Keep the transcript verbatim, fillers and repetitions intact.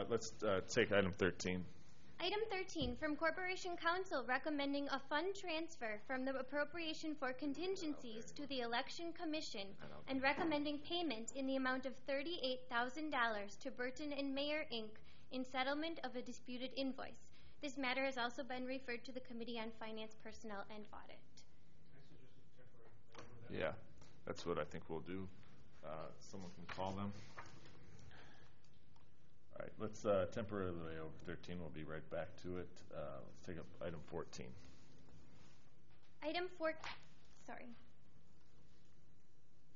let's uh, take item thirteen. Item thirteen, from Corporation Counsel recommending a fund transfer from the appropriation for contingencies to the Election Commission and recommending payment in the amount of thirty-eight thousand dollars to Burton and Mayer, Incorporated in settlement of a disputed invoice. This matter has also been referred to the Committee on Finance, Personnel, and Audit. Yeah, that's what I think we'll do. Uh, someone can call them. All right, let's uh, temporarily lay over thirteen. We'll be right back to it. Uh, let's take up item fourteen. Item four, sorry.